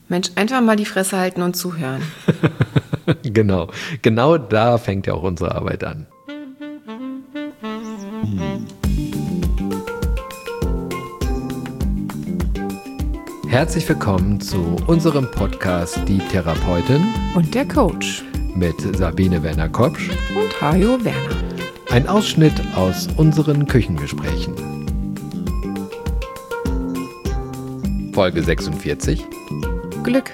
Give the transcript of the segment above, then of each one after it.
Mensch, einfach mal die Fresse halten und zuhören. Genau da fängt ja auch unsere Arbeit an. Herzlich willkommen zu unserem Podcast Die Therapeutin Und der Coach. mit Sabine Werner-Kopsch Und Hajo Werner. Ein Ausschnitt aus unseren Küchengesprächen. Folge 46. Glück.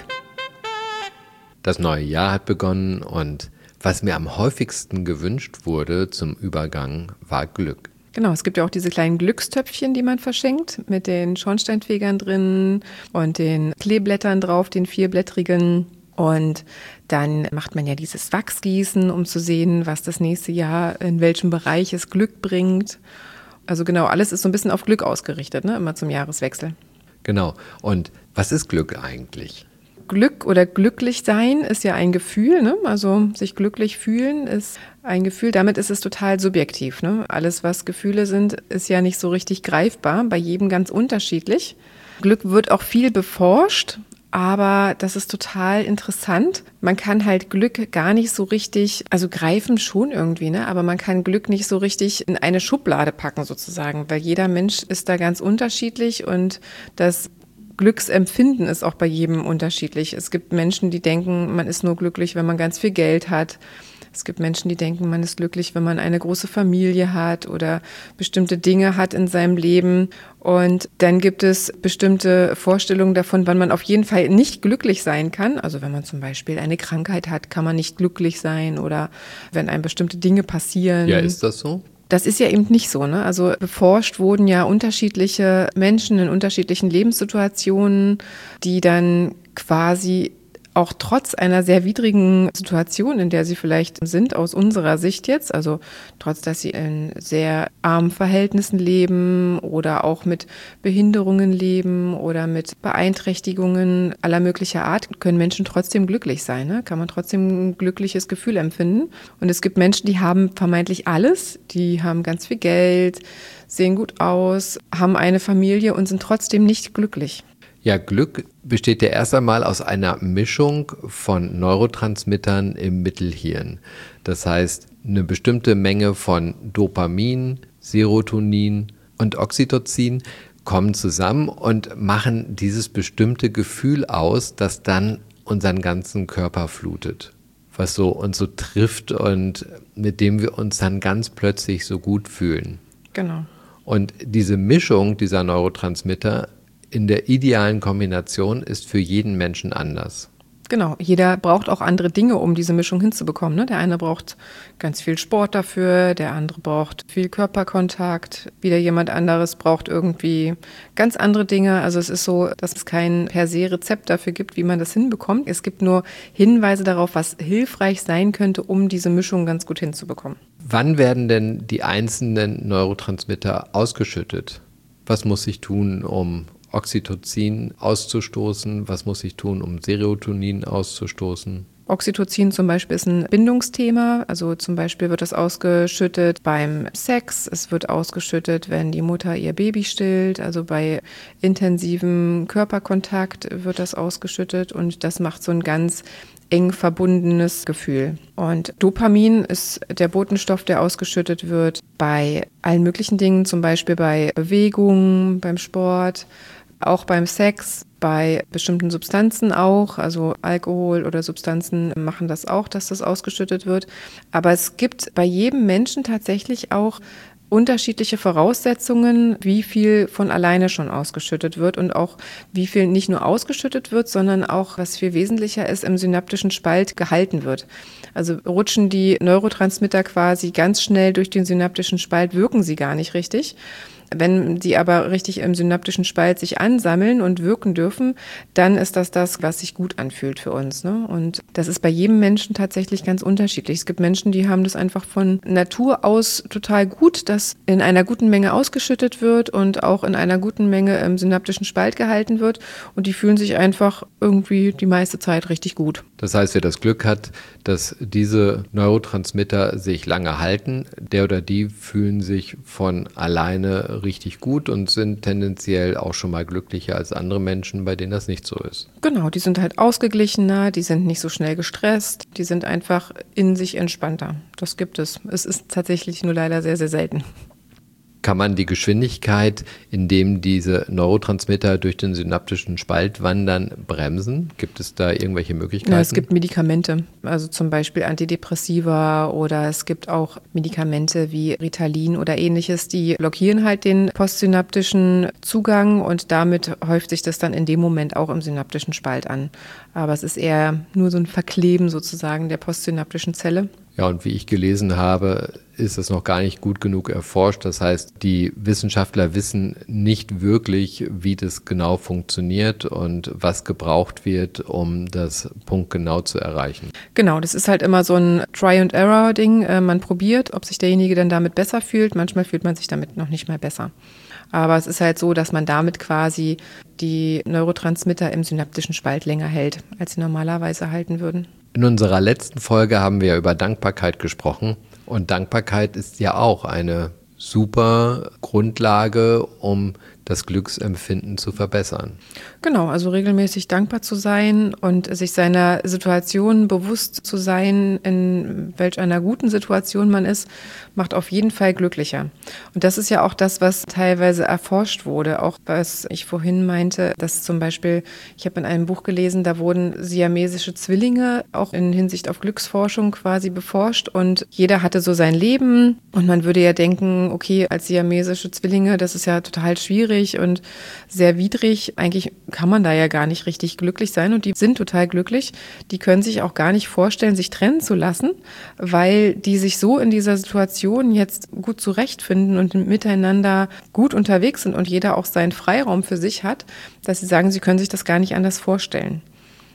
Das neue Jahr hat begonnen und was mir am häufigsten gewünscht wurde zum Übergang, war Glück. Genau, es gibt ja auch diese kleinen Glückstöpfchen, die man verschenkt, mit den Schornsteinfegern drin und den Kleeblättern drauf, den vierblättrigen. Und dann macht man ja dieses Wachsgießen, um zu sehen, was das nächste Jahr, in welchem Bereich es Glück bringt. Also genau, alles ist so ein bisschen auf Glück ausgerichtet, ne? Immer zum Jahreswechsel. Genau. Und was ist Glück eigentlich? Glück oder glücklich sein ist ja ein Gefühl, ne? Also sich glücklich fühlen ist ein Gefühl. Damit ist es total subjektiv, ne? Alles, was Gefühle sind, ist ja nicht so richtig greifbar, bei jedem ganz unterschiedlich. Glück wird auch viel beforscht, aber das ist total interessant. Man kann halt Glück gar nicht so richtig, also greifen schon irgendwie, ne? Aber man kann Glück nicht so richtig in eine Schublade packen sozusagen, weil jeder Mensch ist da ganz unterschiedlich und das Glücksempfinden ist auch bei jedem unterschiedlich. Es gibt Menschen, die denken, man ist nur glücklich, wenn man ganz viel Geld hat. Es gibt Menschen, die denken, man ist glücklich, wenn man eine große Familie hat oder bestimmte Dinge hat in seinem Leben. Und dann gibt es bestimmte Vorstellungen davon, wann man auf jeden Fall nicht glücklich sein kann. Also wenn man zum Beispiel eine Krankheit hat, kann man nicht glücklich sein oder wenn einem bestimmte Dinge passieren. Ja, ist das so? Das ist ja eben nicht so, ne? Also beforscht wurden ja unterschiedliche Menschen in unterschiedlichen Lebenssituationen, die dann quasi auch trotz einer sehr widrigen Situation, in der sie vielleicht sind, aus unserer Sicht jetzt, also trotz, dass sie in sehr armen Verhältnissen leben oder auch mit Behinderungen leben oder mit Beeinträchtigungen aller möglicher Art, können Menschen trotzdem glücklich sein, ne? Kann man trotzdem ein glückliches Gefühl empfinden. Und es gibt Menschen, die haben vermeintlich alles, die haben ganz viel Geld, sehen gut aus, haben eine Familie und sind trotzdem nicht glücklich. Ja, Glück besteht ja erst einmal aus einer Mischung von Neurotransmittern im Mittelhirn. Das heißt, eine bestimmte Menge von Dopamin, Serotonin und Oxytocin kommen zusammen und machen dieses bestimmte Gefühl aus, das dann unseren ganzen Körper flutet, was so uns so trifft und mit dem wir uns dann ganz plötzlich so gut fühlen. Genau. Und diese Mischung dieser Neurotransmitter in der idealen Kombination ist für jeden Menschen anders. Genau, jeder braucht auch andere Dinge, um diese Mischung hinzubekommen, ne? Der eine braucht ganz viel Sport dafür, der andere braucht viel Körperkontakt, wieder jemand anderes braucht irgendwie ganz andere Dinge. Also es ist so, dass es kein per se Rezept dafür gibt, wie man das hinbekommt. Es gibt nur Hinweise darauf, was hilfreich sein könnte, um diese Mischung ganz gut hinzubekommen. Wann werden denn die einzelnen Neurotransmitter ausgeschüttet? Was muss ich tun, um Oxytocin auszustoßen? Was muss ich tun, um Serotonin auszustoßen? Oxytocin zum Beispiel ist ein Bindungsthema. Also zum Beispiel wird das ausgeschüttet beim Sex. Es wird ausgeschüttet, wenn die Mutter ihr Baby stillt. Also bei intensivem Körperkontakt wird das ausgeschüttet. Und das macht so ein ganz eng verbundenes Gefühl. Und Dopamin ist der Botenstoff, der ausgeschüttet wird bei allen möglichen Dingen, zum Beispiel bei Bewegung, beim Sport, auch beim Sex, bei bestimmten Substanzen auch, also Alkohol oder Substanzen machen das auch, dass das ausgeschüttet wird. Aber es gibt bei jedem Menschen tatsächlich auch unterschiedliche Voraussetzungen, wie viel von alleine schon ausgeschüttet wird und auch wie viel nicht nur ausgeschüttet wird, sondern auch, was viel wesentlicher ist, im synaptischen Spalt gehalten wird. Also rutschen die Neurotransmitter quasi ganz schnell durch den synaptischen Spalt, wirken sie gar nicht richtig. Wenn die aber richtig im synaptischen Spalt sich ansammeln und wirken dürfen, dann ist das, was sich gut anfühlt für uns, ne? Und das ist bei jedem Menschen tatsächlich ganz unterschiedlich. Es gibt Menschen, die haben das einfach von Natur aus total gut, dass in einer guten Menge ausgeschüttet wird und auch in einer guten Menge im synaptischen Spalt gehalten wird. Und die fühlen sich einfach irgendwie die meiste Zeit richtig gut. Das heißt, wer das Glück hat, dass diese Neurotransmitter sich lange halten, der oder die fühlen sich von alleine richtig gut und sind tendenziell auch schon mal glücklicher als andere Menschen, bei denen das nicht so ist. Genau, die sind halt ausgeglichener, die sind nicht so schnell gestresst, die sind einfach in sich entspannter. Das gibt es. Es ist tatsächlich nur leider sehr, sehr selten. Kann man die Geschwindigkeit, in dem diese Neurotransmitter durch den synaptischen Spalt wandern, bremsen? Gibt es da irgendwelche Möglichkeiten? Ja, es gibt Medikamente, also zum Beispiel Antidepressiva oder es gibt auch Medikamente wie Ritalin oder ähnliches, die blockieren halt den postsynaptischen Zugang und damit häuft sich das dann in dem Moment auch im synaptischen Spalt an. Aber es ist eher nur so ein Verkleben sozusagen der postsynaptischen Zelle. Ja, und wie ich gelesen habe, ist es noch gar nicht gut genug erforscht. Das heißt, die Wissenschaftler wissen nicht wirklich, wie das genau funktioniert und was gebraucht wird, um das punktgenau zu erreichen. Genau, das ist halt immer so ein Try-and-Error-Ding. Man probiert, ob sich derjenige dann damit besser fühlt. Manchmal fühlt man sich damit noch nicht mal besser. Aber es ist halt so, dass man damit quasi die Neurotransmitter im synaptischen Spalt länger hält, als sie normalerweise halten würden. In unserer letzten Folge haben wir über Dankbarkeit gesprochen und Dankbarkeit ist ja auch eine super Grundlage, um das Glücksempfinden zu verbessern. Genau, also regelmäßig dankbar zu sein und sich seiner Situation bewusst zu sein, in welch einer guten Situation man ist, macht auf jeden Fall glücklicher. Und das ist ja auch das, was teilweise erforscht wurde, auch was ich vorhin meinte, dass zum Beispiel, ich habe in einem Buch gelesen, da wurden siamesische Zwillinge auch in Hinsicht auf Glücksforschung quasi beforscht und jeder hatte so sein Leben und man würde ja denken, okay, als siamesische Zwillinge, das ist ja total schwierig und sehr widrig. Eigentlich kann man da ja gar nicht richtig glücklich sein und die sind total glücklich. Die können sich auch gar nicht vorstellen, sich trennen zu lassen, weil die sich so in dieser Situation jetzt gut zurechtfinden und miteinander gut unterwegs sind und jeder auch seinen Freiraum für sich hat, dass sie sagen, sie können sich das gar nicht anders vorstellen.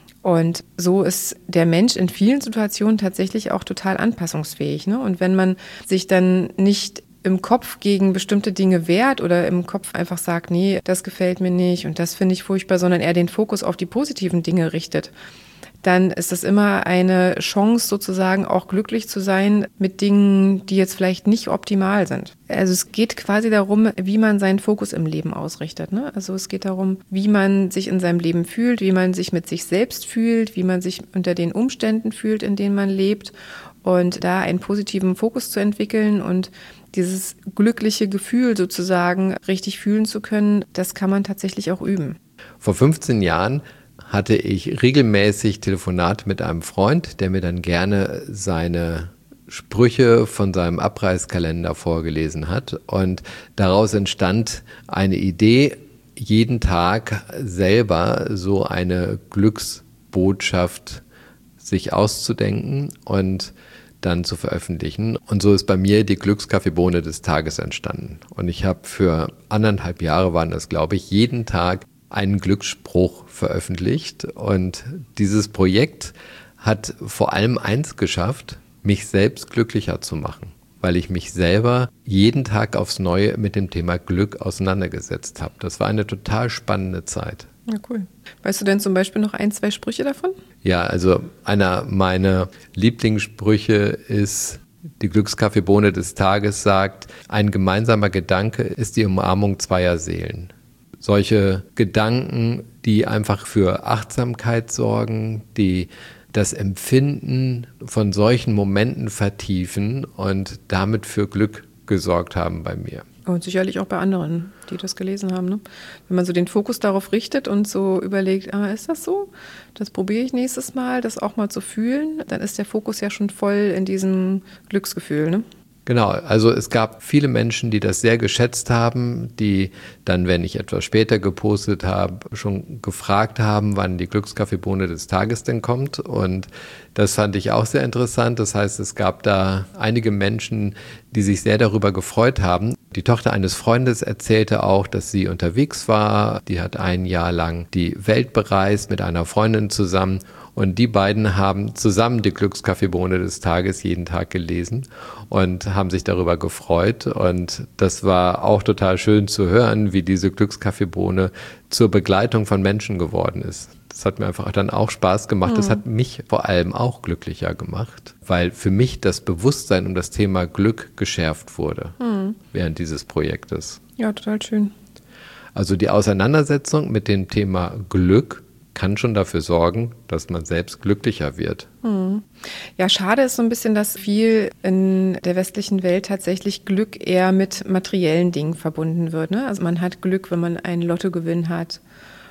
Und so ist der Mensch in vielen Situationen tatsächlich auch total anpassungsfähig, ne? Und wenn man sich dann nicht im Kopf gegen bestimmte Dinge wehrt oder im Kopf einfach sagt, nee, das gefällt mir nicht und das finde ich furchtbar, sondern eher den Fokus auf die positiven Dinge richtet, dann ist das immer eine Chance sozusagen auch glücklich zu sein mit Dingen, die jetzt vielleicht nicht optimal sind. Also es geht quasi darum, wie man seinen Fokus im Leben ausrichtet, ne? Also es geht darum, wie man sich in seinem Leben fühlt, wie man sich mit sich selbst fühlt, wie man sich unter den Umständen fühlt, in denen man lebt und da einen positiven Fokus zu entwickeln und dieses glückliche Gefühl sozusagen richtig fühlen zu können, das kann man tatsächlich auch üben. Vor 15 Jahren hatte ich regelmäßig Telefonate mit einem Freund, der mir dann gerne seine Sprüche von seinem Abreißkalender vorgelesen hat. Und daraus entstand eine Idee, jeden Tag selber so eine Glücksbotschaft sich auszudenken und dann zu veröffentlichen. Und so ist bei mir die Glückskaffeebohne des Tages entstanden. Und ich habe für 1,5 Jahre, waren das glaube ich, jeden Tag einen Glücksspruch veröffentlicht. Und dieses Projekt hat vor allem eins geschafft, mich selbst glücklicher zu machen, weil ich mich selber jeden Tag aufs Neue mit dem Thema Glück auseinandergesetzt habe. Das war eine total spannende Zeit. Ja, cool. Weißt du denn zum Beispiel noch 1, 2 Sprüche davon? Ja, also einer meiner Lieblingssprüche ist, die Glückskaffeebohne des Tages sagt, ein gemeinsamer Gedanke ist die Umarmung zweier Seelen. Solche Gedanken, die einfach für Achtsamkeit sorgen, die das Empfinden von solchen Momenten vertiefen und damit für Glück gesorgt haben bei mir. Und sicherlich auch bei anderen, die das gelesen haben, ne? Wenn man so den Fokus darauf richtet und so überlegt, ist das so? Das probiere ich nächstes Mal, das auch mal zu fühlen, dann ist der Fokus ja schon voll in diesem Glücksgefühl, ne? Genau, also es gab viele Menschen, die das sehr geschätzt haben, die dann, wenn ich etwas später gepostet habe, schon gefragt haben, wann die Glückskaffeebohne des Tages denn kommt. Und das fand ich auch sehr interessant. Das heißt, es gab da einige Menschen, die sich sehr darüber gefreut haben. Die Tochter eines Freundes erzählte auch, dass sie unterwegs war. Die hat 1 Jahr lang die Welt bereist mit einer Freundin zusammen. Und die beiden haben zusammen die Glückskaffeebohne des Tages jeden Tag gelesen und haben sich darüber gefreut. Und das war auch total schön zu hören, wie diese Glückskaffeebohne zur Begleitung von Menschen geworden ist. Das hat mir einfach dann auch Spaß gemacht. Das hat mich vor allem auch glücklicher gemacht, weil für mich das Bewusstsein um das Thema Glück geschärft wurde während dieses Projektes. Ja, total schön. Also die Auseinandersetzung mit dem Thema Glück kann schon dafür sorgen, dass man selbst glücklicher wird. Ja, schade ist so ein bisschen, dass viel in der westlichen Welt tatsächlich Glück eher mit materiellen Dingen verbunden wird. Ne? Also man hat Glück, wenn man einen Lottogewinn hat,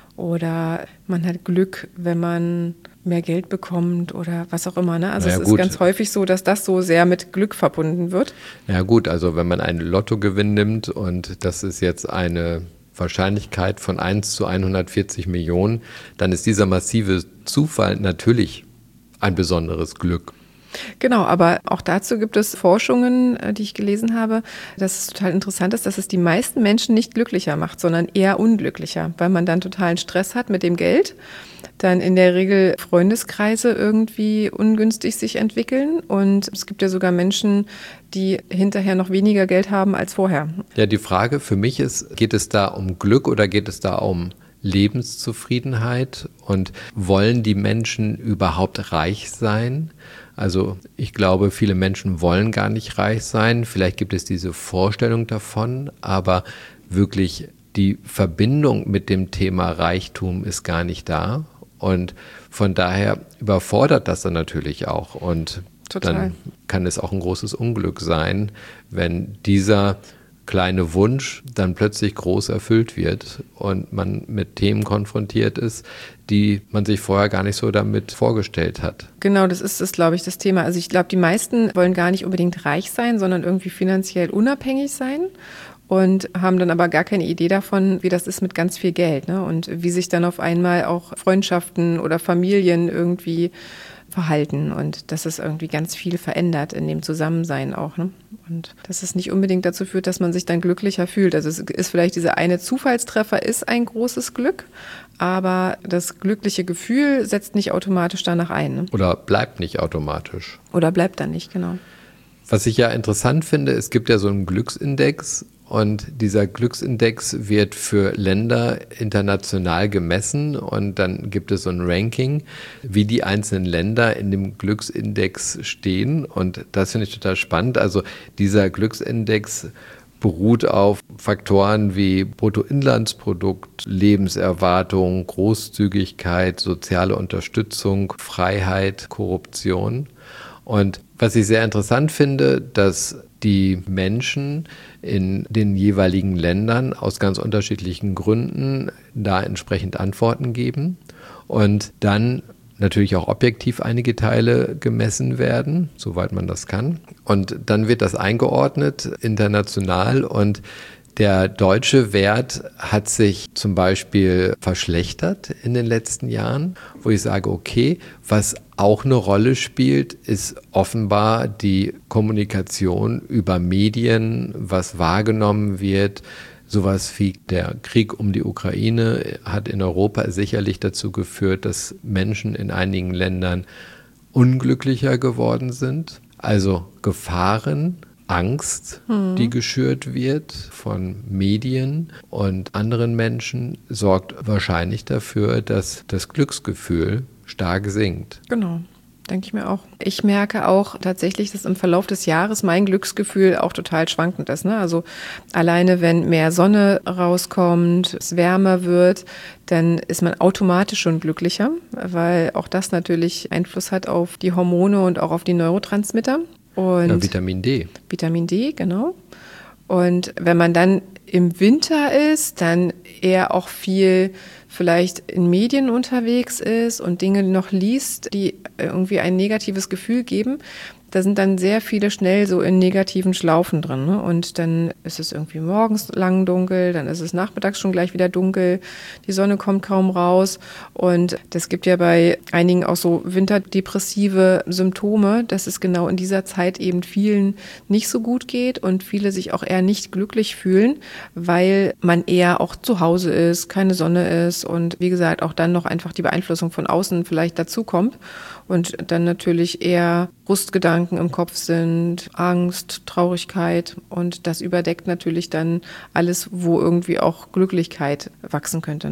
oder man hat Glück, wenn man mehr Geld bekommt oder was auch immer. Ne? Also es ist ganz häufig so, dass das so sehr mit Glück verbunden wird. Ja gut, also wenn man einen Lottogewinn nimmt und das ist jetzt eine Wahrscheinlichkeit von 1 zu 140 Millionen, dann ist dieser massive Zufall natürlich ein besonderes Glück. Genau, aber auch dazu gibt es Forschungen, die ich gelesen habe, dass es total interessant ist, dass es die meisten Menschen nicht glücklicher macht, sondern eher unglücklicher, weil man dann totalen Stress hat mit dem Geld, dann in der Regel Freundeskreise irgendwie ungünstig sich entwickeln und es gibt ja sogar Menschen, die hinterher noch weniger Geld haben als vorher. Ja, die Frage für mich ist, geht es da um Glück oder geht es da um Lebenszufriedenheit und wollen die Menschen überhaupt reich sein? Also ich glaube, viele Menschen wollen gar nicht reich sein. Vielleicht gibt es diese Vorstellung davon, aber wirklich die Verbindung mit dem Thema Reichtum ist gar nicht da. Und von daher überfordert das dann natürlich auch. Und Total. Dann kann es auch ein großes Unglück sein, wenn dieser kleine Wunsch dann plötzlich groß erfüllt wird und man mit Themen konfrontiert ist, die man sich vorher gar nicht so damit vorgestellt hat. Genau, das ist, glaube ich, das Thema. Also ich glaube, die meisten wollen gar nicht unbedingt reich sein, sondern irgendwie finanziell unabhängig sein und haben dann aber gar keine Idee davon, wie das ist mit ganz viel Geld, ne? Und wie sich dann auf einmal auch Freundschaften oder Familien irgendwie verhalten und dass es irgendwie ganz viel verändert in dem Zusammensein auch, ne? Und dass es nicht unbedingt dazu führt, dass man sich dann glücklicher fühlt. Also es ist vielleicht dieser eine Zufallstreffer ist ein großes Glück, aber das glückliche Gefühl setzt nicht automatisch danach ein, ne? Oder bleibt nicht automatisch. Oder bleibt dann nicht, genau. Was ich ja interessant finde, es gibt ja so einen Glücksindex und dieser Glücksindex wird für Länder international gemessen und dann gibt es so ein Ranking, wie die einzelnen Länder in dem Glücksindex stehen und das finde ich total spannend. Also dieser Glücksindex beruht auf Faktoren wie Bruttoinlandsprodukt, Lebenserwartung, Großzügigkeit, soziale Unterstützung, Freiheit, Korruption. Und was ich sehr interessant finde, dass die Menschen in den jeweiligen Ländern aus ganz unterschiedlichen Gründen da entsprechend Antworten geben und dann natürlich auch objektiv einige Teile gemessen werden, soweit man das kann. Und dann wird das eingeordnet international und der deutsche Wert hat sich zum Beispiel verschlechtert in den letzten Jahren, wo ich sage, okay, was auch eine Rolle spielt, ist offenbar die Kommunikation über Medien, was wahrgenommen wird. Sowas wie der Krieg um die Ukraine hat in Europa sicherlich dazu geführt, dass Menschen in einigen Ländern unglücklicher geworden sind. Also Gefahren, Angst, die geschürt wird von Medien und anderen Menschen, sorgt wahrscheinlich dafür, dass das Glücksgefühl stark sinkt. Genau, denke ich mir auch. Ich merke auch tatsächlich, dass im Verlauf des Jahres mein Glücksgefühl auch total schwankend ist, ne? Also alleine, wenn mehr Sonne rauskommt, es wärmer wird, dann ist man automatisch schon glücklicher, weil auch das natürlich Einfluss hat auf die Hormone und auch auf die Neurotransmitter. Und ja, Vitamin D. Vitamin D, genau. Und wenn man dann im Winter ist, dann eher auch viel vielleicht in Medien unterwegs ist und Dinge noch liest, die irgendwie ein negatives Gefühl geben, da sind dann sehr viele schnell so in negativen Schlaufen drin, ne? Und dann ist es irgendwie morgens lang dunkel, dann ist es nachmittags schon gleich wieder dunkel, die Sonne kommt kaum raus und das gibt ja bei einigen auch so winterdepressive Symptome, dass es genau in dieser Zeit eben vielen nicht so gut geht und viele sich auch eher nicht glücklich fühlen, weil man eher auch zu Hause ist, keine Sonne ist und wie gesagt auch dann noch einfach die Beeinflussung von außen vielleicht dazukommt und dann natürlich eher Brustgedanken im Kopf sind, Angst, Traurigkeit und das überdeckt natürlich dann alles, wo irgendwie auch Glücklichkeit wachsen könnte, ne?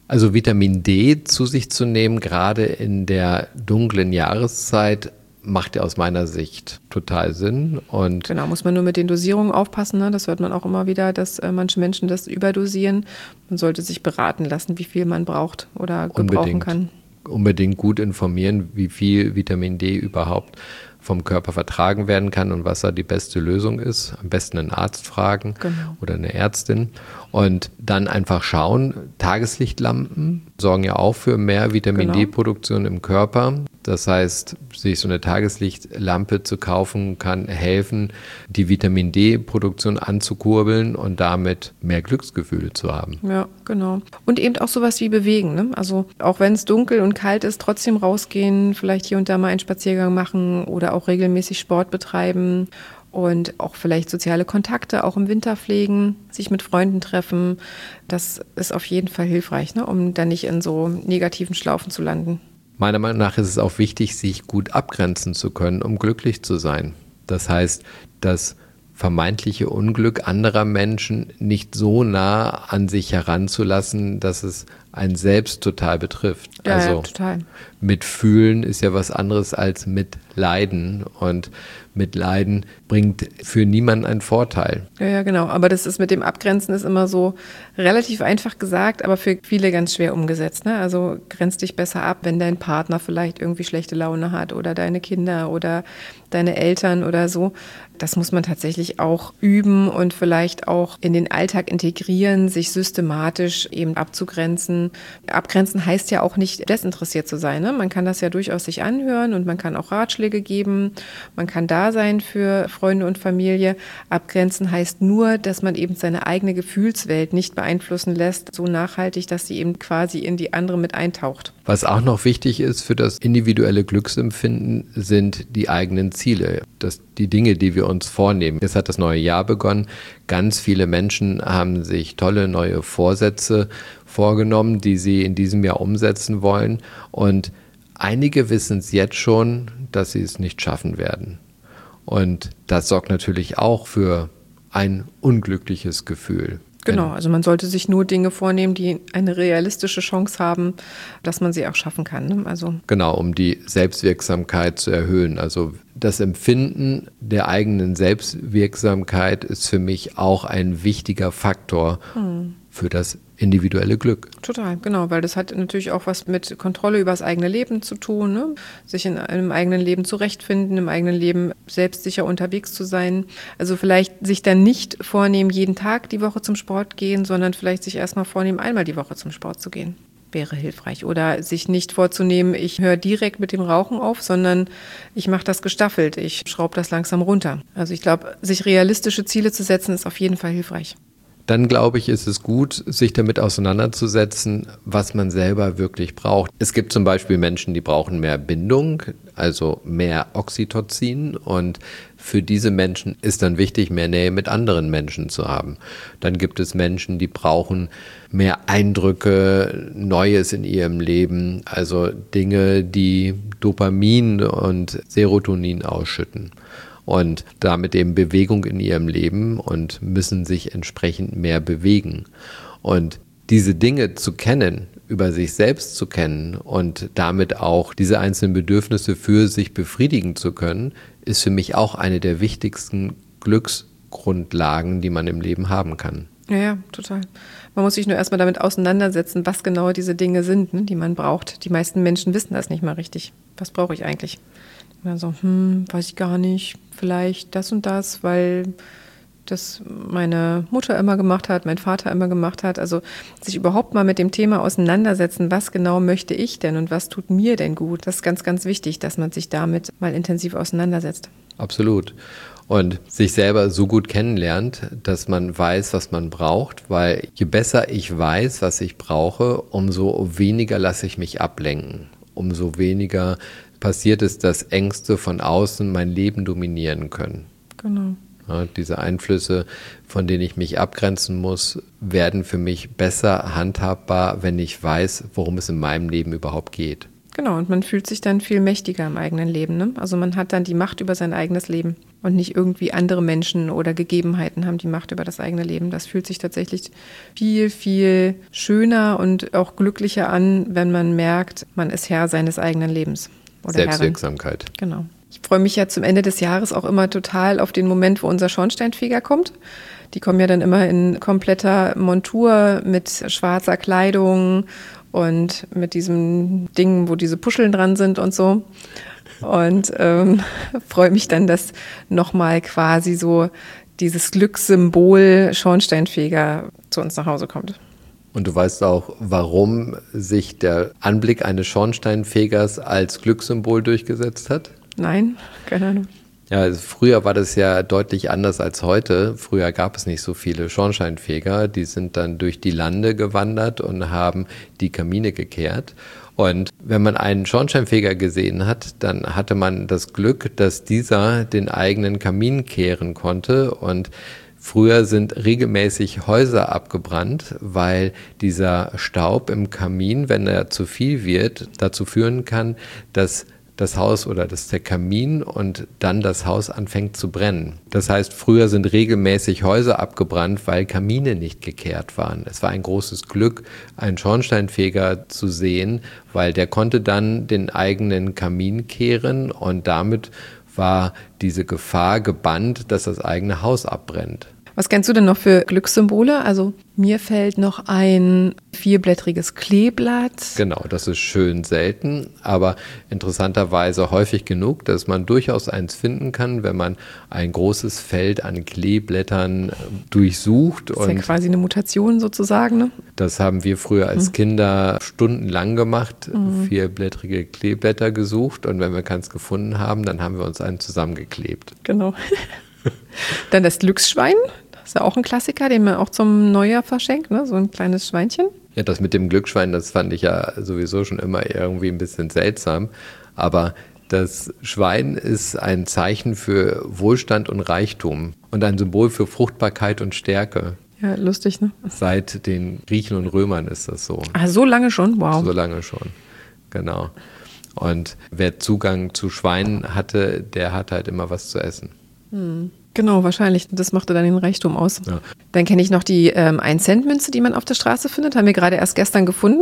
Also Vitamin D zu sich zu nehmen, gerade in der dunklen Jahreszeit, macht ja aus meiner Sicht total Sinn. Und Genau, muss man nur mit den Dosierungen aufpassen. Ne? Das hört man auch immer wieder, dass manche Menschen das überdosieren. Man sollte sich beraten lassen, wie viel man braucht oder gebrauchen kann. Unbedingt gut informieren, wie viel Vitamin D überhaupt vom Körper vertragen werden kann und was da die beste Lösung ist. Am besten einen Arzt fragen oder eine Ärztin. Und dann einfach schauen, Tageslichtlampen sorgen ja auch für mehr Vitamin D-Produktion im Körper. Das heißt, sich so eine Tageslichtlampe zu kaufen, kann helfen, die Vitamin D-Produktion anzukurbeln und damit mehr Glücksgefühle zu haben. Ja, genau. Und eben auch sowas wie bewegen. Ne? Also auch wenn es dunkel und kalt ist, trotzdem rausgehen, vielleicht hier und da mal einen Spaziergang machen oder auch regelmäßig Sport betreiben. Und auch vielleicht soziale Kontakte auch im Winter pflegen, sich mit Freunden treffen. Das ist auf jeden Fall hilfreich, ne, um dann nicht in so negativen Schlaufen zu landen. Meiner Meinung nach ist es auch wichtig, sich gut abgrenzen zu können, um glücklich zu sein. Das heißt, das vermeintliche Unglück anderer Menschen nicht so nah an sich heranzulassen, dass es einen selbst total betrifft. Ja, also total. Mitfühlen ist ja was anderes als mitleiden, und Mitleiden bringt für niemanden einen Vorteil. Ja, genau. Aber das ist mit dem Abgrenzen ist immer so relativ einfach gesagt, aber für viele ganz schwer umgesetzt. Ne? Also grenz dich besser ab, wenn dein Partner vielleicht irgendwie schlechte Laune hat oder deine Kinder oder deine Eltern oder so. Das muss man tatsächlich auch üben und vielleicht auch in den Alltag integrieren, sich systematisch eben abzugrenzen. Abgrenzen heißt ja auch nicht desinteressiert zu sein. Ne? Man kann das ja durchaus sich anhören und man kann auch Ratschläge geben. Man kann da sein für Freunde und Familie. Abgrenzen heißt nur, dass man eben seine eigene Gefühlswelt nicht beeinflussen lässt, so nachhaltig, dass sie eben quasi in die andere mit eintaucht. Was auch noch wichtig ist für das individuelle Glücksempfinden, sind die eigenen Ziele. Die Dinge, die wir uns vornehmen. Jetzt hat das neue Jahr begonnen. Ganz viele Menschen haben sich tolle neue Vorsätze vorgenommen, die sie in diesem Jahr umsetzen wollen. Und einige wissen es jetzt schon, dass sie es nicht schaffen werden. Und das sorgt natürlich auch für ein unglückliches Gefühl. Genau, also man sollte sich nur Dinge vornehmen, die eine realistische Chance haben, dass man sie auch schaffen kann. Ne? Also genau, um die Selbstwirksamkeit zu erhöhen. Also das Empfinden der eigenen Selbstwirksamkeit ist für mich auch ein wichtiger Faktor für das individuelle Glück. Total, genau, weil das hat natürlich auch was mit Kontrolle über das eigene Leben zu tun, ne? Sich in einem eigenen Leben zurechtfinden, im eigenen Leben selbstsicher unterwegs zu sein. Also vielleicht sich dann nicht vornehmen, jeden Tag die Woche zum Sport gehen, sondern vielleicht sich erstmal vornehmen, einmal die Woche zum Sport zu gehen. Wäre hilfreich. Oder sich nicht vorzunehmen, ich höre direkt mit dem Rauchen auf, sondern ich mache das gestaffelt, ich schraube das langsam runter. Also ich glaube, sich realistische Ziele zu setzen, ist auf jeden Fall hilfreich. Dann glaube ich, ist es gut, sich damit auseinanderzusetzen, was man selber wirklich braucht. Es gibt zum Beispiel Menschen, die brauchen mehr Bindung, also mehr Oxytocin, und für diese Menschen ist dann wichtig, mehr Nähe mit anderen Menschen zu haben. Dann gibt es Menschen, die brauchen mehr Eindrücke, Neues in ihrem Leben, also Dinge, die Dopamin und Serotonin ausschütten. Und damit eben Bewegung in ihrem Leben und müssen sich entsprechend mehr bewegen. Und diese Dinge zu kennen, über sich selbst zu kennen und damit auch diese einzelnen Bedürfnisse für sich befriedigen zu können, ist für mich auch eine der wichtigsten Glücksgrundlagen, die man im Leben haben kann. Ja, total. Man muss sich nur erstmal damit auseinandersetzen, was genau diese Dinge sind, ne, die man braucht. Die meisten Menschen wissen das nicht mal richtig. Was brauche ich eigentlich? Also, weiß ich gar nicht, vielleicht das und das, weil das meine Mutter immer gemacht hat, mein Vater immer gemacht hat. Also sich überhaupt mal mit dem Thema auseinandersetzen, was genau möchte ich denn und was tut mir denn gut. Das ist ganz, ganz wichtig, dass man sich damit mal intensiv auseinandersetzt. Absolut. Und sich selber so gut kennenlernt, dass man weiß, was man braucht, weil je besser ich weiß, was ich brauche, umso weniger lasse ich mich ablenken, umso weniger passiert es, dass Ängste von außen mein Leben dominieren können. Genau. Ja, diese Einflüsse, von denen ich mich abgrenzen muss, werden für mich besser handhabbar, wenn ich weiß, worum es in meinem Leben überhaupt geht. Genau, und man fühlt sich dann viel mächtiger im eigenen Leben. Ne? Also man hat dann die Macht über sein eigenes Leben und nicht irgendwie andere Menschen oder Gegebenheiten haben die Macht über das eigene Leben. Das fühlt sich tatsächlich viel, viel schöner und auch glücklicher an, wenn man merkt, man ist Herr seines eigenen Lebens. Oder Selbstwirksamkeit. Herrin. Genau. Ich freue mich ja zum Ende des Jahres auch immer total auf den Moment, wo unser Schornsteinfeger kommt. Die kommen ja dann immer in kompletter Montur mit schwarzer Kleidung und mit diesem Ding, wo diese Puscheln dran sind und so. Und freue mich dann, dass nochmal quasi so dieses Glückssymbol Schornsteinfeger zu uns nach Hause kommt. Und du weißt auch, warum sich der Anblick eines Schornsteinfegers als Glückssymbol durchgesetzt hat? Nein, keine Ahnung. Ja, also früher war das ja deutlich anders als heute. Früher gab es nicht so viele Schornsteinfeger. Die sind dann durch die Lande gewandert und haben die Kamine gekehrt. Und wenn man einen Schornsteinfeger gesehen hat, dann hatte man das Glück, dass dieser den eigenen Kamin kehren konnte. Und früher sind regelmäßig Häuser abgebrannt, weil dieser Staub im Kamin, wenn er zu viel wird, dazu führen kann, dass das Haus oder dass der Kamin und dann das Haus anfängt zu brennen. Das heißt, früher sind regelmäßig Häuser abgebrannt, weil Kamine nicht gekehrt waren. Es war ein großes Glück, einen Schornsteinfeger zu sehen, weil der konnte dann den eigenen Kamin kehren und damit war diese Gefahr gebannt, dass das eigene Haus abbrennt. Was kennst du denn noch für Glückssymbole? Also mir fällt noch ein vierblättriges Kleeblatt. Genau, das ist schön selten, aber interessanterweise häufig genug, dass man durchaus eins finden kann, wenn man ein großes Feld an Kleeblättern durchsucht. Das ist ja quasi eine Mutation sozusagen, ne? Das haben wir früher als Kinder stundenlang gemacht, vierblättrige Kleeblätter gesucht und wenn wir keins gefunden haben, dann haben wir uns einen zusammengeklebt. Genau. Dann das Glücksschwein, das ist ja auch ein Klassiker, den man auch zum Neujahr verschenkt, ne? So ein kleines Schweinchen. Ja, das mit dem Glücksschwein, das fand ich ja sowieso schon immer irgendwie ein bisschen seltsam. Aber das Schwein ist ein Zeichen für Wohlstand und Reichtum und ein Symbol für Fruchtbarkeit und Stärke. Ja, lustig, ne? Seit den Griechen und Römern ist das so. Ah, so lange schon? Wow. So lange schon, genau. Und wer Zugang zu Schweinen hatte, der hat halt immer was zu essen. Genau, wahrscheinlich. Das machte dann den Reichtum aus. Ja. Dann kenne ich noch die 1-Cent-Münze, die man auf der Straße findet. Haben wir gerade erst gestern gefunden.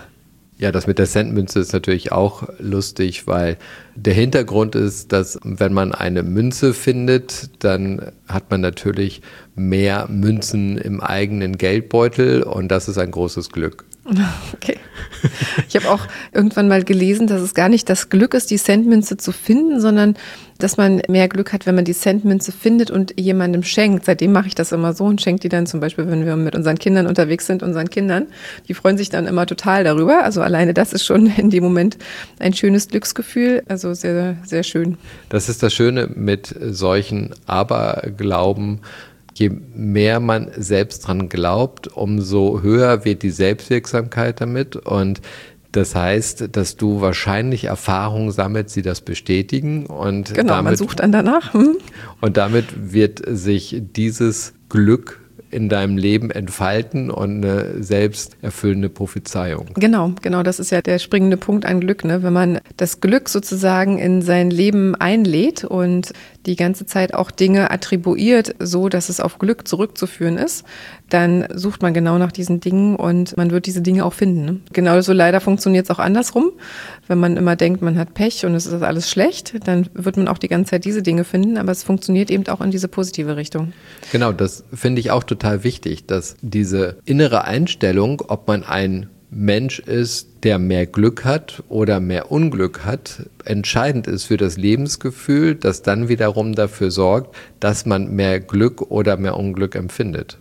Ja, das mit der Centmünze ist natürlich auch lustig, weil der Hintergrund ist, dass wenn man eine Münze findet, dann hat man natürlich mehr Münzen im eigenen Geldbeutel und das ist ein großes Glück. Okay. Ich habe auch irgendwann mal gelesen, dass es gar nicht das Glück ist, die Centmünze zu finden, sondern dass man mehr Glück hat, wenn man die Centmünze findet und jemandem schenkt. Seitdem mache ich das immer so und schenke die dann zum Beispiel, wenn wir mit unseren Kindern unterwegs sind, unseren Kindern. Die freuen sich dann immer total darüber. Also alleine das ist schon in dem Moment ein schönes Glücksgefühl. Also sehr, sehr schön. Das ist das Schöne mit solchen Aberglauben. Je mehr man selbst dran glaubt, umso höher wird die Selbstwirksamkeit damit und das heißt, dass du wahrscheinlich Erfahrungen sammelst, die das bestätigen und genau, man sucht dann danach. Und damit wird sich dieses Glück in deinem Leben entfalten und eine selbsterfüllende Prophezeiung. Genau, das ist ja der springende Punkt an Glück, ne? Wenn man das Glück sozusagen in sein Leben einlädt und die ganze Zeit auch Dinge attribuiert, so dass es auf Glück zurückzuführen ist, dann sucht man genau nach diesen Dingen und man wird diese Dinge auch finden. Ne? Genauso leider funktioniert es auch andersrum. Wenn man immer denkt, man hat Pech und es ist alles schlecht, dann wird man auch die ganze Zeit diese Dinge finden, aber es funktioniert eben auch in diese positive Richtung. Genau, das finde ich auch total wichtig, dass diese innere Einstellung, ob man ein Mensch ist, der mehr Glück hat oder mehr Unglück hat, entscheidend ist für das Lebensgefühl, das dann wiederum dafür sorgt, dass man mehr Glück oder mehr Unglück empfindet.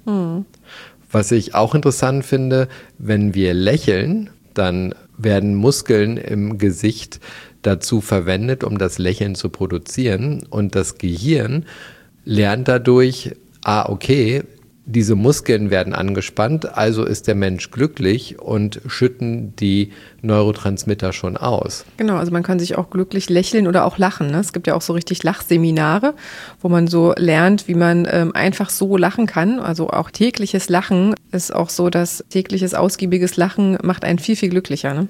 Was ich auch interessant finde, wenn wir lächeln, dann werden Muskeln im Gesicht dazu verwendet, um das Lächeln zu produzieren und das Gehirn lernt dadurch, okay, diese Muskeln werden angespannt, also ist der Mensch glücklich und schütten die Neurotransmitter schon aus. Genau, also man kann sich auch glücklich lächeln oder auch lachen. Ne? Es gibt ja auch so richtig Lachseminare, wo man so lernt, wie man einfach so lachen kann. Also auch tägliches Lachen ist auch so, dass tägliches ausgiebiges Lachen macht einen viel, viel glücklicher. Ne?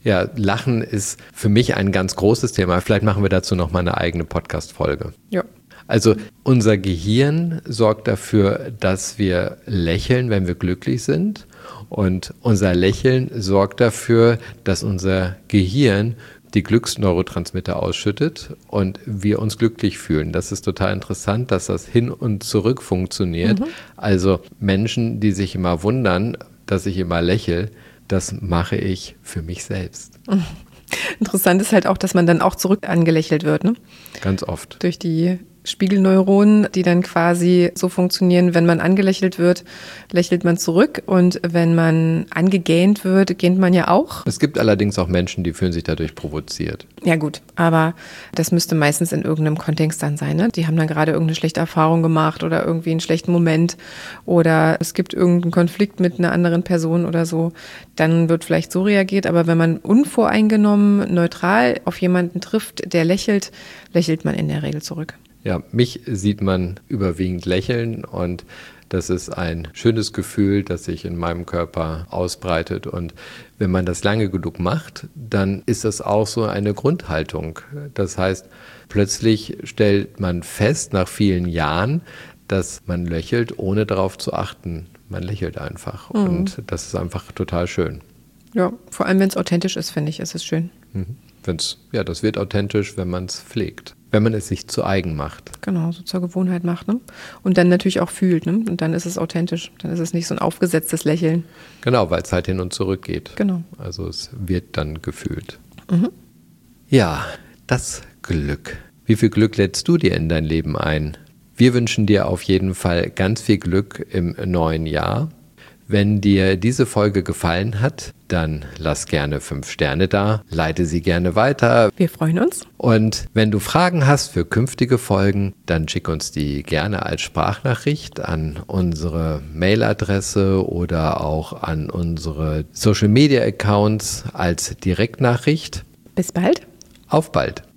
Ja, Lachen ist für mich ein ganz großes Thema. Vielleicht machen wir dazu noch mal eine eigene Podcast-Folge. Ja. Also unser Gehirn sorgt dafür, dass wir lächeln, wenn wir glücklich sind. Und unser Lächeln sorgt dafür, dass unser Gehirn die Glücksneurotransmitter ausschüttet und wir uns glücklich fühlen. Das ist total interessant, dass das hin und zurück funktioniert. Also Menschen, die sich immer wundern, dass ich immer lächle, das mache ich für mich selbst. Interessant ist halt auch, dass man dann auch zurück angelächelt wird, ne? Ganz oft. Durch die Spiegelneuronen, die dann quasi so funktionieren, wenn man angelächelt wird, lächelt man zurück und wenn man angegähnt wird, gähnt man ja auch. Es gibt allerdings auch Menschen, die fühlen sich dadurch provoziert. Ja gut, aber das müsste meistens in irgendeinem Kontext dann sein, ne? Die haben dann gerade irgendeine schlechte Erfahrung gemacht oder irgendwie einen schlechten Moment oder es gibt irgendeinen Konflikt mit einer anderen Person oder so, dann wird vielleicht so reagiert, aber wenn man unvoreingenommen, neutral auf jemanden trifft, der lächelt, lächelt man in der Regel zurück. Ja, mich sieht man überwiegend lächeln und das ist ein schönes Gefühl, das sich in meinem Körper ausbreitet. Und wenn man das lange genug macht, dann ist das auch so eine Grundhaltung. Das heißt, plötzlich stellt man fest, nach vielen Jahren, dass man lächelt, ohne darauf zu achten. Man lächelt einfach und das ist einfach total schön. Ja, vor allem wenn es authentisch ist, finde ich, ist es schön. Das wird authentisch, wenn man es pflegt. Wenn man es sich zu eigen macht. Genau, so zur Gewohnheit macht, ne? Und dann natürlich auch fühlt, ne? Und dann ist es authentisch. Dann ist es nicht so ein aufgesetztes Lächeln. Genau, weil es halt hin und zurück geht. Genau. Also es wird dann gefühlt. Ja, das Glück. Wie viel Glück lädst du dir in dein Leben ein? Wir wünschen dir auf jeden Fall ganz viel Glück im neuen Jahr. Wenn dir diese Folge gefallen hat, dann lass gerne 5 Sterne da, leite sie gerne weiter. Wir freuen uns. Und wenn du Fragen hast für künftige Folgen, dann schick uns die gerne als Sprachnachricht an unsere Mailadresse oder auch an unsere Social-Media-Accounts als Direktnachricht. Bis bald. Auf bald.